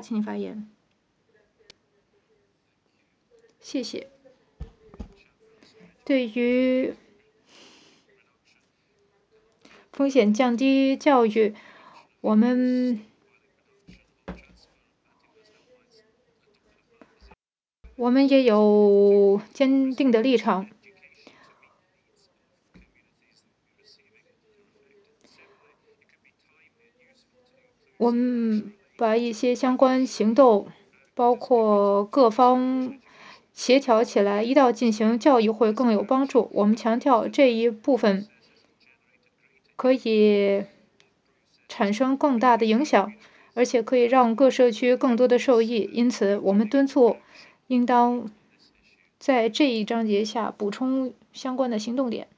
请你发言。谢谢。对于风险降低教育，我们也有坚定的立场。我们把一些相关行动，包括各方协调起来，一道进行教育会更有帮助。我们强调这一部分可以产生更大的影响，而且可以让各社区更多的受益。因此，我们敦促应当在这一章节下补充相关的行动点。